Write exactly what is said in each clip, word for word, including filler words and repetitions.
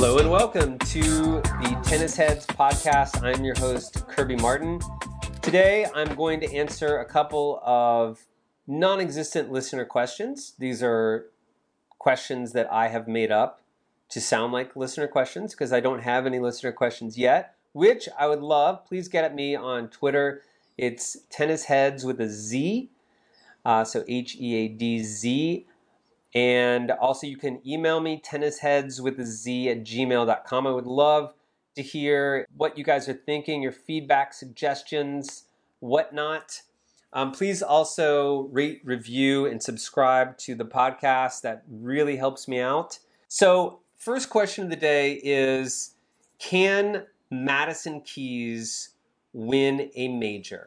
Hello and welcome to the Tennis Heads podcast. I'm your host, Kirby Martin. Today, I'm going to answer a couple of non-existent listener questions. These are questions that I have made up to sound like listener questions because I don't have any listener questions yet, which I would love. Please get at me on Twitter. It's Tennis Heads with a Z, uh, so H E A D Z. And also you can email me, tennisheads with a Z at gmail dot com. I would love to hear what you guys are thinking, your feedback, suggestions, whatnot. Um, please also rate, review, and subscribe to the podcast. That really helps me out. So first question of the day is, can Madison Keys win a major?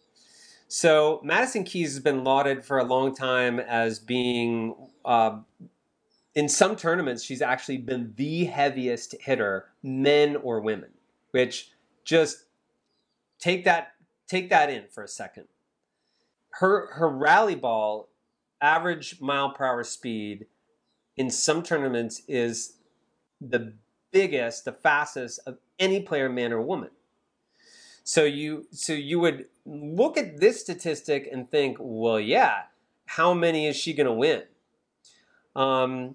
So Madison Keys has been lauded for a long time as being, uh, in some tournaments, she's actually been the heaviest hitter, men or women, which just take that take that in for a second. Her her rally ball, average mile per hour speed in some tournaments is the biggest, the fastest of any player, man or woman. So you so you would look at this statistic and think, well, yeah, how many is she going to win? Um,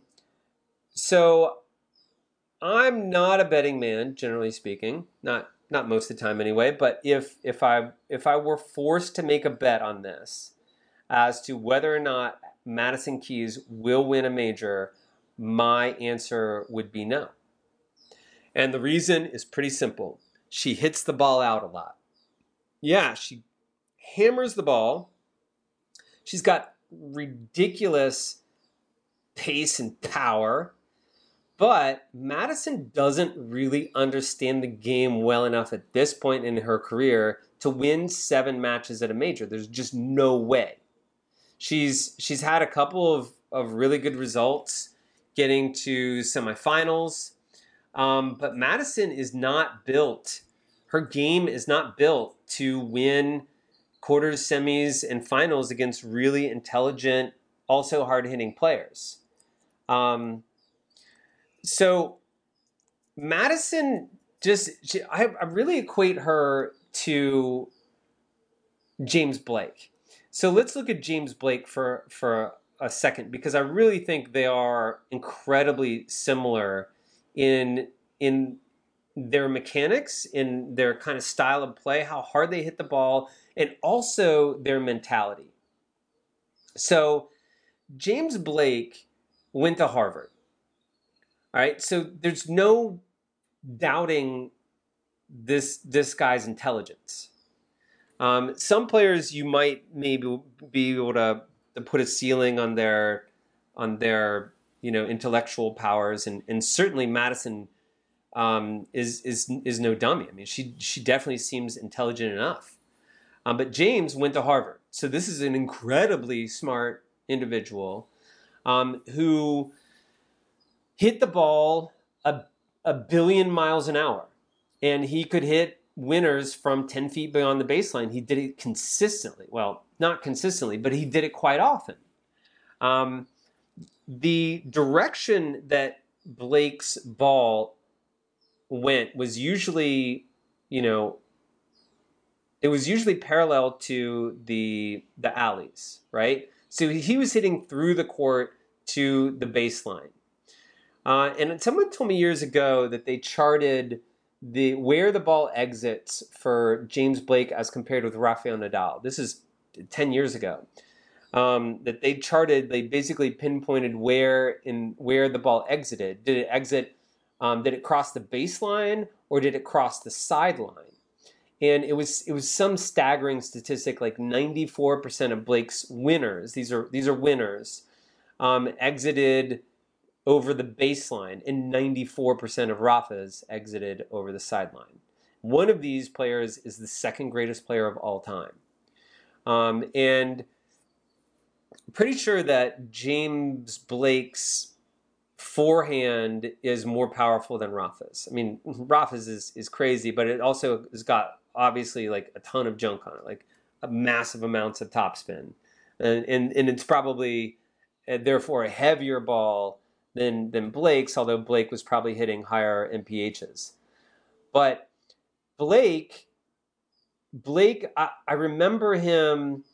so I'm not a betting man, generally speaking, not not most of the time anyway. But if if I if I were forced to make a bet on this as to whether or not Madison Keys will win a major, my answer would be no. And the reason is pretty simple. She hits the ball out a lot. Yeah, she hammers the ball. She's got ridiculous pace and power. But Madison doesn't really understand the game well enough at this point in her career to win seven matches at a major. There's just no way. She's she's had a couple of, of really good results getting to semifinals. Um, but Madison is not built. Her game is not built to win quarters, semis, and finals against really intelligent, also hard-hitting players. Um, so Madison just, she, I, I really equate her to James Blake. So let's look at James Blake for, for a second, because I really think they are incredibly similar in in their mechanics, in their kind of style of play, how hard they hit the ball, and also their mentality. So James Blake went to Harvard. All right, so there's no doubting this this guy's intelligence. Um, some players you might maybe be able to, to put a ceiling on their on their you know intellectual powers, and, and certainly Madison um, is is is no dummy. I mean, she she definitely seems intelligent enough. Um, but James went to Harvard, so this is an incredibly smart individual um, who hit the ball a, a billion miles an hour, and he could hit winners from ten feet beyond the baseline. He did it consistently. Well, not consistently, but he did it quite often. Um, the direction that Blake's ball went was usually, you know, it was usually parallel to the the alleys, right? So he was hitting through the court to the baseline. Uh, and someone told me years ago that they charted the where the ball exits for James Blake as compared with Rafael Nadal. This is ten years ago. Um, that they charted, they basically pinpointed where in where the ball exited. Did it exit? Um, did it cross the baseline or did it cross the sideline? And it was it was some staggering statistic, like ninety-four percent of Blake's winners. These are these are winners um, exited over the baseline, and ninety-four percent of Rafa's exited over the sideline. One of these players is the second greatest player of all time. Um, and pretty sure that James Blake's forehand is more powerful than Rafa's. I mean, Rafa's is, is crazy, but it also has got obviously like a ton of junk on it, like a massive amounts of topspin. And, and, and it's probably, uh, therefore, a heavier ball than than Blake's, although Blake was probably hitting higher M P Hs. But Blake, Blake, I, I remember him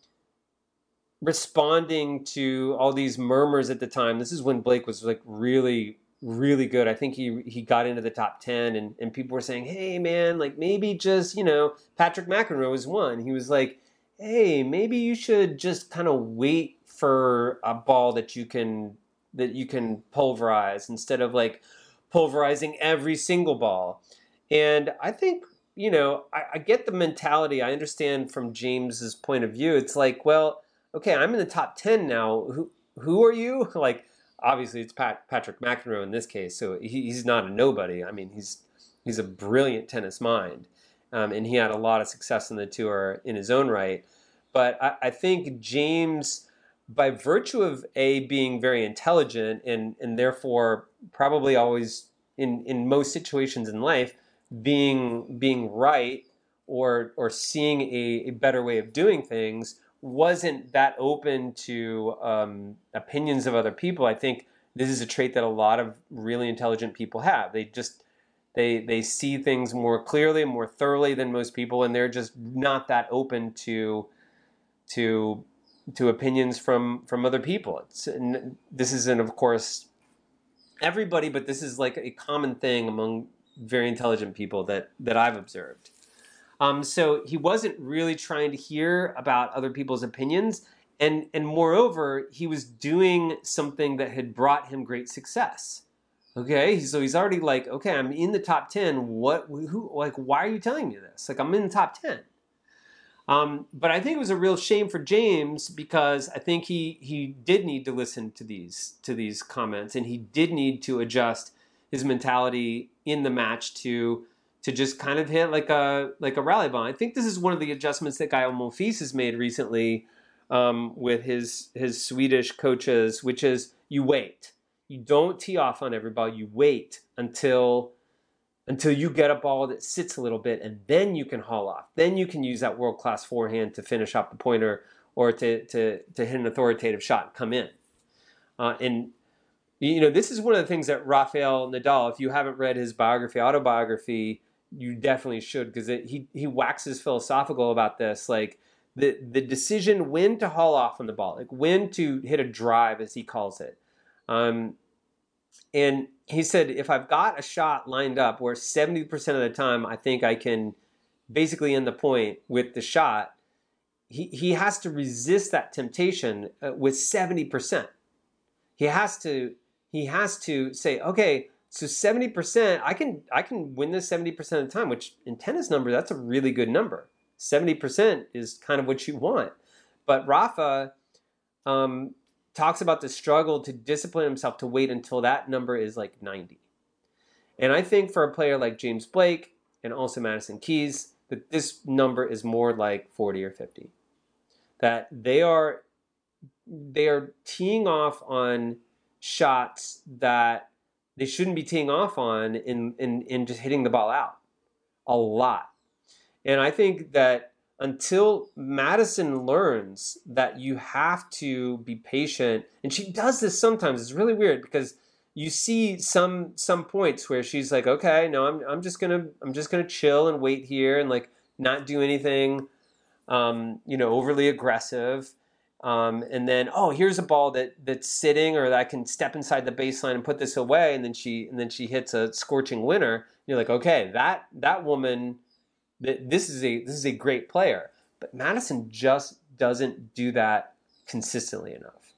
responding to all these murmurs at the time. This is when Blake was like really, really good. I think he he got into the top ten, and, and people were saying, hey, man, like maybe just, you know, Patrick McEnroe was one. He was like, hey, maybe you should just kind of wait for a ball that you can that you can pulverize instead of like pulverizing every single ball. And I think, you know, I, I get the mentality. I understand from James's point of view. It's like, well, okay, I'm in the top ten now. Who who are you? Like, obviously, it's Pat, Patrick McEnroe in this case, so he, he's not a nobody. I mean, he's he's a brilliant tennis mind, um, and he had a lot of success on the tour in his own right. But I, I think James, by virtue of A, being very intelligent and, and therefore probably always, in, in most situations in life, being being right or or seeing a, a better way of doing things, wasn't that open to um, opinions of other people. I think this is a trait that a lot of really intelligent people have. They just they they see things more clearly and more thoroughly than most people, and they're just not that open to to to opinions from from other people. It's, and this isn't, of course, everybody, but this is like a common thing among very intelligent people that that I've observed. Um, so he wasn't really trying to hear about other people's opinions. And, and moreover, he was doing something that had brought him great success. Okay, so he's already like, okay, I'm in the top ten. What, who, like, why are you telling me this? Like, I'm in the top ten. Um, but I think it was a real shame for James, because I think he he did need to listen to these to these comments, and he did need to adjust his mentality in the match to to just kind of hit like a like a rally ball. I think this is one of the adjustments that Gael Monfils has made recently um, with his his Swedish coaches, which is you wait. You don't tee off on every ball. You wait until until you get a ball that sits a little bit, and then you can haul off. Then you can use that world-class forehand to finish off the pointer, or to to to hit an authoritative shot and come in. Uh, and you know, this is one of the things that Rafael Nadal, if you haven't read his biography, autobiography, you definitely should, because he he waxes philosophical about this, like the the decision when to haul off on the ball, like when to hit a drive, as he calls it. Um, and he said, if I've got a shot lined up where seventy percent of the time I think I can basically end the point with the shot, he, he has to resist that temptation uh, with seventy percent. He has to he has to say, okay, so seventy percent, I can I can win this seventy percent of the time, which in tennis number, that's a really good number. seventy percent is kind of what you want. But Rafa um, talks about the struggle to discipline himself to wait until that number is like ninety. And I think for a player like James Blake and also Madison Keys, that this number is more like forty or fifty. That they are they are teeing off on shots that they shouldn't be teeing off on in, in, in just hitting the ball out a lot. And I think that until Madison learns that you have to be patient, and she does this sometimes, it's really weird, because you see some some points where she's like, okay, no, I'm I'm just gonna I'm just gonna chill and wait here and like not do anything um, you know, overly aggressive. Um, and then, oh, here's a ball that that's sitting, or that I can step inside the baseline and put this away, and then she and then she hits a scorching winner. You're like, okay, that that woman, this is a this is a great player. But Madison just doesn't do that consistently enough.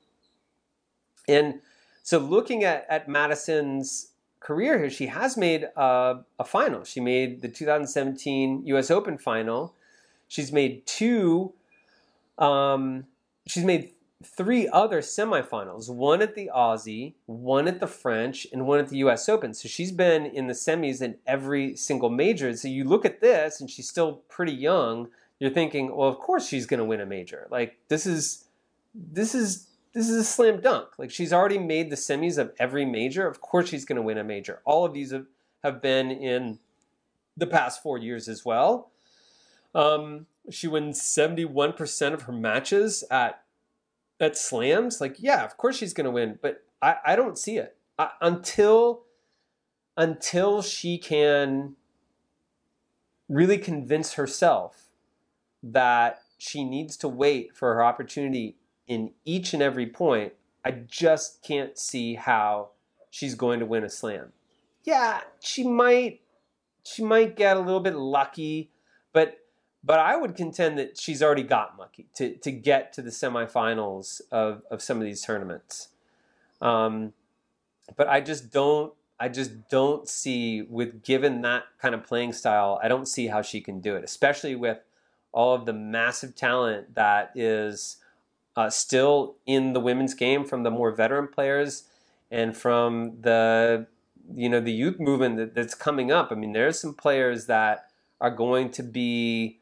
And so, looking at at Madison's career here, she has made a, a final. She made the two thousand seventeen U S Open final. She's made two. Um, She's made three other semifinals, one at the Aussie, one at the French, and one at the U S Open. So she's been in the semis in every single major. So you look at this, and she's still pretty young. You're thinking, well, of course she's going to win a major. Like this is, this is, this is a slam dunk. Like she's already made the semis of every major. Of course she's going to win a major. All of these have, have been in the past four years as well. Um, She wins seventy-one percent of her matches at at slams. Like, yeah, of course she's going to win, but I, I don't see it. uh, until until she can really convince herself that she needs to wait for her opportunity in each and every point, I just can't see how she's going to win a slam. Yeah, she might she might get a little bit lucky, but but I would contend that she's already gotten lucky to, to get to the semifinals of, of some of these tournaments. Um, but I just don't I just don't see, with given that kind of playing style, I don't see how she can do it, especially with all of the massive talent that is uh, still in the women's game from the more veteran players and from the you know the youth movement that, that's coming up. I mean, there's some players that are going to be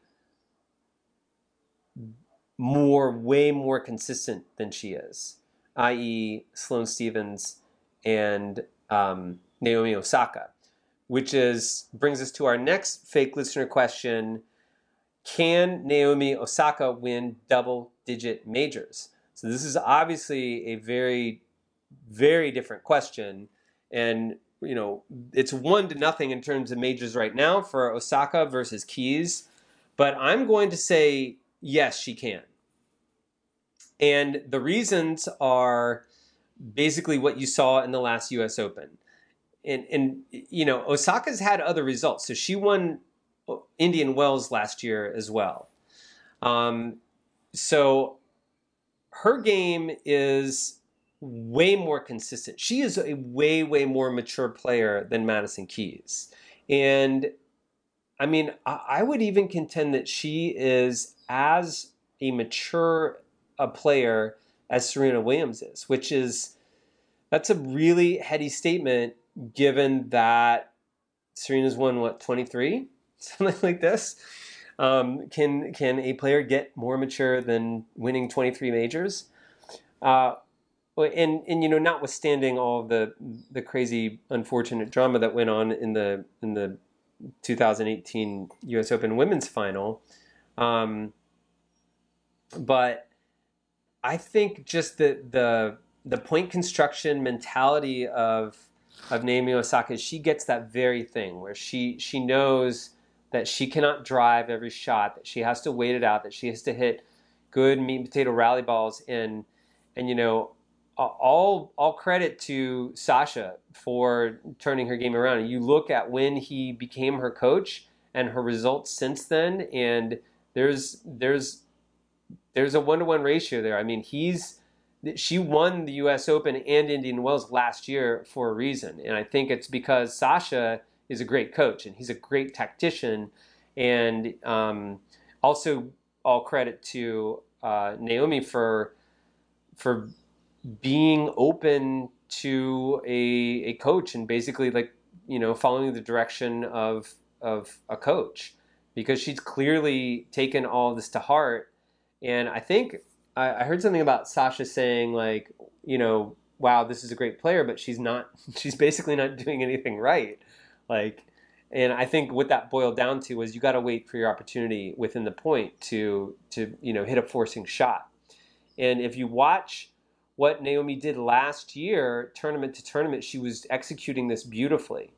more, way more consistent than she is, that is. Sloane Stephens and um, Naomi Osaka, which is brings us to our next fake listener question. Can Naomi Osaka win double-digit majors? So this is obviously a very, very different question. And, you know, it's one to nothing in terms of majors right now for Osaka versus Keys. But I'm going to say, yes, she can. And the reasons are basically what you saw in the last U S Open. And, and you know, Osaka's had other results. So she won Indian Wells last year as well. Um, so her game is way more consistent. She is a way, way more mature player than Madison Keys. And I mean, I would even contend that she is as a mature a player as Serena Williams is, which is, that's a really heady statement given that Serena's won, what, twenty-three? Something like this. Um, can can a player get more mature than winning twenty-three majors? Uh, and and you know, notwithstanding all of the the crazy, unfortunate drama that went on in the in the two thousand eighteen U S Open Women's Final, um, but I think just the the the point construction mentality of of Naomi Osaka, she gets that very thing where she she knows that she cannot drive every shot, that she has to wait it out, that she has to hit good meat and potato rally balls, and and you know, all all credit to Sasha for turning her game around. And you look at when he became her coach and her results since then, and there's there's there's a one-to-one ratio there. I mean, he's she won the U S Open and Indian Wells last year for a reason, and I think it's because Sasha is a great coach and he's a great tactician, and um, also all credit to uh, Naomi for for being open to a a coach and basically, like, you know, following the direction of of a coach, because she's clearly taken all of this to heart. And I think I, I heard something about Sasha saying, like, you know, wow, this is a great player, but she's not, she's basically not doing anything right. Like, and I think what that boiled down to was you got to wait for your opportunity within the point to, to, you know, hit a forcing shot. And if you watch what Naomi did last year, tournament to tournament, she was executing this beautifully.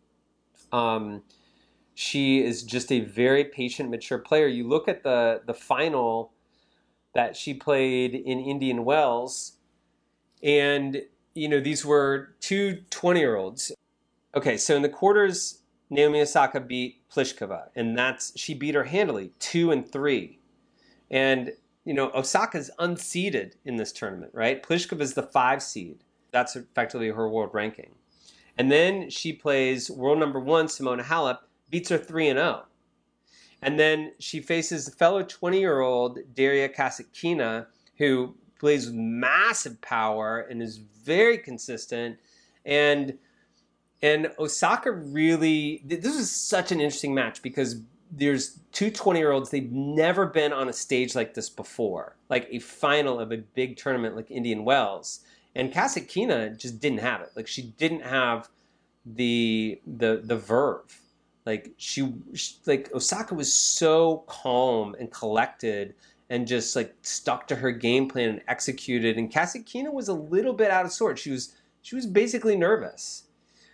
Um, she is just a very patient, mature player. You look at the the final that she played in Indian Wells, and you know, these were two twenty-year-olds. Okay, so in the quarters, Naomi Osaka beat Pliskova, and that's she beat her handily, two and three. And you know, Osaka's unseeded in this tournament, right? Pliskova is the five seed. That's effectively her world ranking. And then she plays world number one, Simona Halep, beats her three and oh. And then she faces fellow twenty-year-old Daria Kasatkina, who plays with massive power and is very consistent. And and Osaka really, this is such an interesting match because there's two twenty-year-olds, they've never been on a stage like this before, like a final of a big tournament like Indian Wells. And Kasatkina just didn't have it. Like, she didn't have the the the verve. Like she, she like Osaka was so calm and collected and just like stuck to her game plan and executed. And Kasatkina was a little bit out of sorts. She was she was basically nervous.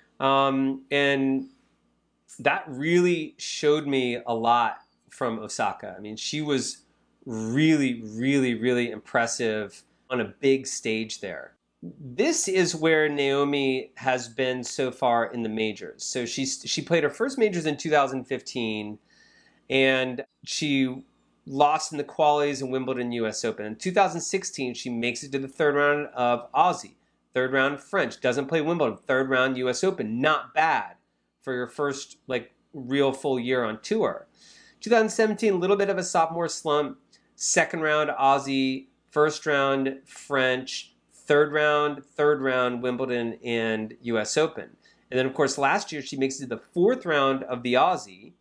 Um, and that really showed me a lot from Osaka. I mean, she was really, really, really impressive on a big stage there. This is where Naomi has been so far in the majors. So she she played her first majors in two thousand fifteen, and she lost in the qualies in Wimbledon U S Open. In two thousand sixteen, she makes it to the third round of Aussie, third round French, doesn't play Wimbledon, third round U S Open. Not bad for your first like real full year on tour. two thousand seventeen, a little bit of a sophomore slump. Second round Aussie, first round French, third round, third round Wimbledon and U S Open. And then, of course, last year she makes it to the fourth round of the Aussie,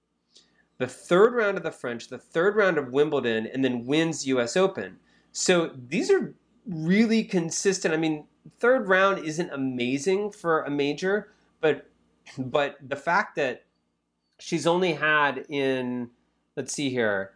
the third round of the French, the third round of Wimbledon, and then wins U S Open. So these are really consistent. I mean, third round isn't amazing for a major, but but the fact that she's only had in, let's see here,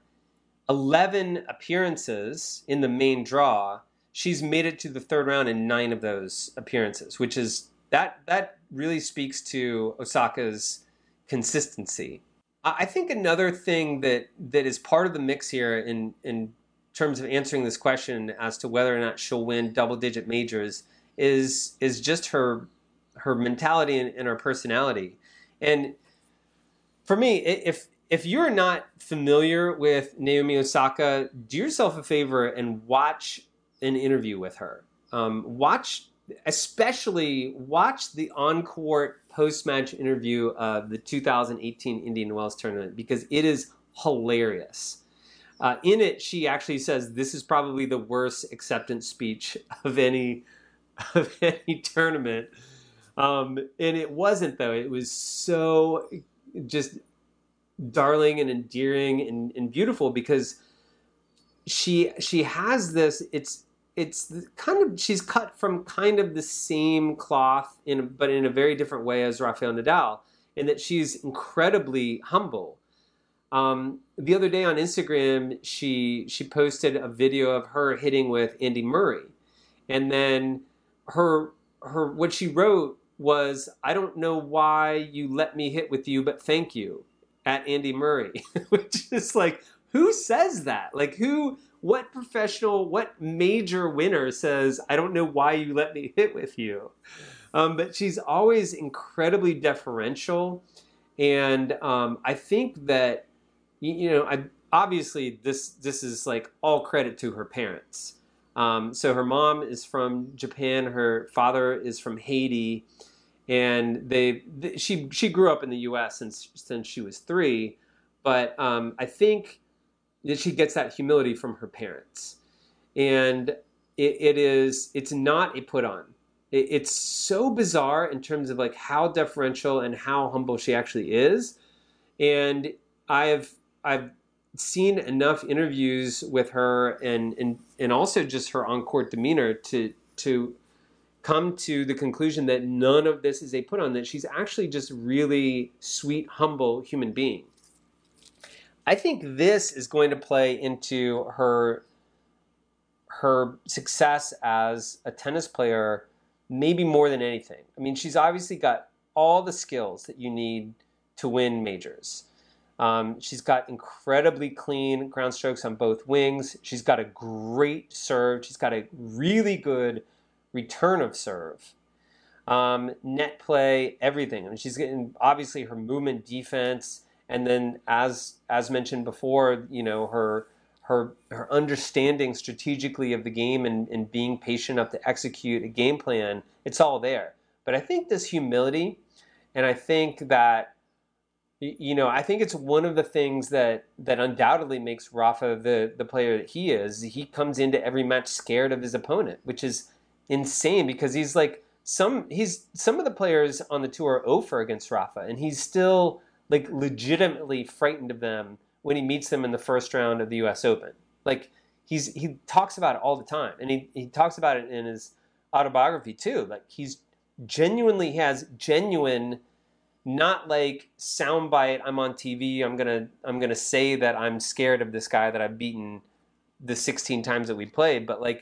eleven appearances in the main draw, she's made it to the third round in nine of those appearances, which is, that that really speaks to Osaka's consistency. I think another thing that, that is part of the mix here in, in terms of answering this question as to whether or not she'll win double-digit majors is is just her her mentality and, and her personality. And for me, if if you're not familiar with Naomi Osaka, do yourself a favor and watch an interview with her. Um, watch, especially watch the on-court post-match interview of the two thousand eighteen Indian Wells tournament, because it is hilarious. Uh, in it, she actually says this is probably the worst acceptance speech of any of any tournament. Um, and it wasn't, though. It was so just darling and endearing and, and beautiful, because she she has this, it's it's kind of, she's cut from kind of the same cloth, in but in a very different way as Rafael Nadal, in that she's incredibly humble. Um, the other day on Instagram, she she posted a video of her hitting with Andy Murray, and then her her what she wrote was, "I don't know why you let me hit with you, but thank you," at Andy Murray, which is like, who says that? Like, who, what professional, what major winner says, "I don't know why you let me hit with you"? Um, but she's always incredibly deferential, and um, I think that, you know, I, obviously this this is like all credit to her parents. Um, so her mom is from Japan, her father is from Haiti, and they, they she she grew up in the U S since since she was three, but um, I think that she gets that humility from her parents, and it, it is it's not a put on. It, it's so bizarre in terms of like how deferential and how humble she actually is, and I've I've seen enough interviews with her and and and also just her on-court demeanor to to come to the conclusion that none of this is a put on, that she's actually just really sweet, humble human being. I think this is going to play into her her success as a tennis player maybe more than anything. I mean, she's obviously got all the skills that you need to win majors. Um, she's got incredibly clean ground strokes on both wings. She's got a great serve. She's got a really good return of serve. Um, net play, everything. I mean, she's getting, obviously, her movement, defense, and then as as mentioned before, you know, her her her understanding strategically of the game and, and being patient enough to execute a game plan. It's all there. But I think this humility, and I think that, you know, I think it's one of the things that, that undoubtedly makes Rafa the, the player that he is. He comes into every match scared of his opponent, which is insane, because he's like some he's some of the players on the tour are oh for against Rafa, and he's still like legitimately frightened of them when he meets them in the first round of the U S Open. Like, he's he talks about it all the time, and he, he talks about it in his autobiography too. Like, he's genuinely he has genuine, not like soundbite, I'm on T V, I'm gonna I'm gonna say that I'm scared of this guy that I've beaten the sixteen times that we played, but like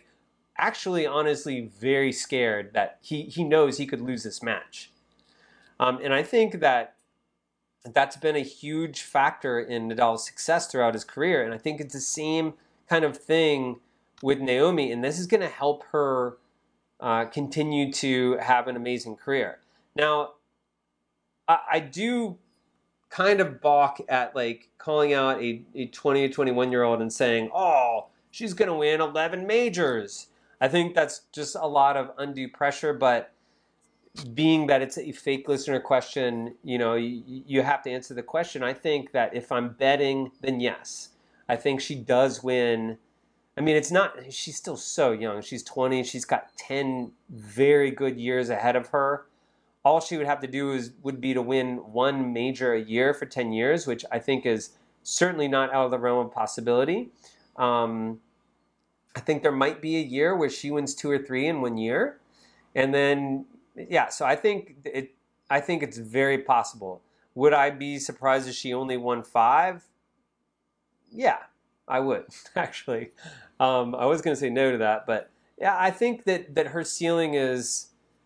actually honestly very scared that he, he knows he could lose this match. Um, and I think that that's been a huge factor in Nadal's success throughout his career. And I think it's the same kind of thing with Naomi. And this is going to help her uh, continue to have an amazing career. Now, I, I do kind of balk at like calling out a, a twenty to twenty-one year old and saying, oh, she's going to win eleven majors. I think that's just a lot of undue pressure, but being that it's a fake listener question, you know, you, you have to answer the question. I think that if I'm betting, then yes. I think she does win. I mean, it's not, she's still so young. She's twenty. She's got ten very good years ahead of her. All she would have to do is would be to win one major a year for ten years, which I think is certainly not out of the realm of possibility. Um, I think there might be a year where she wins two or three in one year. And then, yeah, so I think it. I think it's very possible. Would I be surprised if she only won five? Yeah, I would, actually. Um, I was going to say no to that, but yeah, I think that, that her ceiling is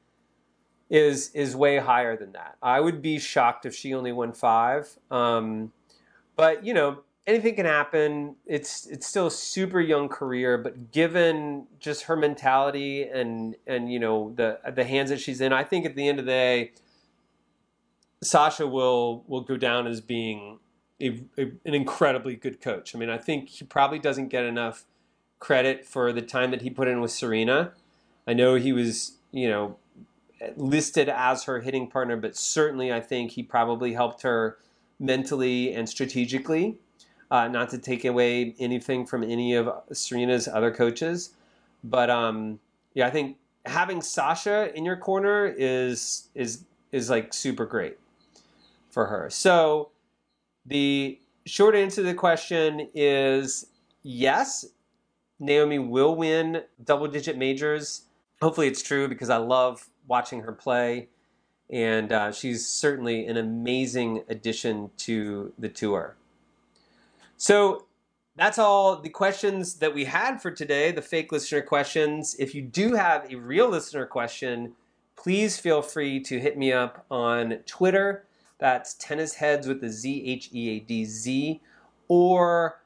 is is way higher than that. I would be shocked if she only won five. Um, but, you know, anything can happen. It's it's still a super young career, but given just her mentality and and you know the the hands that she's in, I think at the end of the day, Sasha will will go down as being a, a, an incredibly good coach. I mean, I think he probably doesn't get enough credit for the time that he put in with Serena. I know he was, you know, listed as her hitting partner, but certainly I think he probably helped her mentally and strategically. Uh, not to take away anything from any of Serena's other coaches, but um, yeah, I think having Sasha in your corner is is is like super great for her. So the short answer to the question is yes, Naomi will win double-digit majors. Hopefully it's true because I love watching her play, and uh, she's certainly an amazing addition to the tour. So that's all the questions that we had for today, the fake listener questions. If you do have a real listener question, please feel free to hit me up on Twitter. That's Tennis Heads with the Z, H E A D Z, or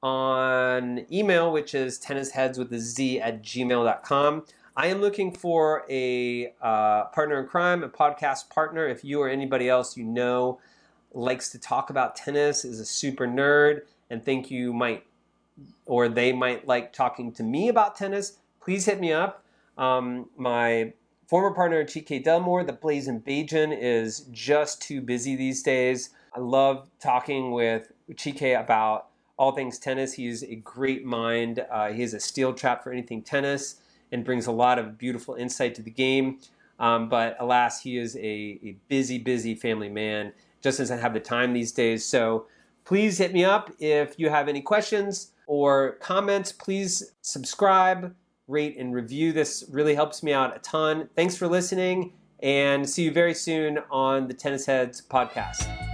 on email, which is tennisheads with the Z at gmail dot com. I am looking for a uh, partner in crime, a podcast partner. If you or anybody else you know likes to talk about tennis, is a super nerd, and think you might, or they might like talking to me about tennis, please hit me up. Um, my former partner, T K Delmore, the Blazing Bajan, is just too busy these days. I love talking with T K about all things tennis. He's a great mind. Uh, he has a steel trap for anything tennis and brings a lot of beautiful insight to the game. Um, but alas, he is a, a busy, busy family man. Just doesn't have the time these days. So please hit me up if you have any questions or comments. Please subscribe, rate, and review. This really helps me out a ton. Thanks for listening, and see you very soon on the Tennis Heads podcast.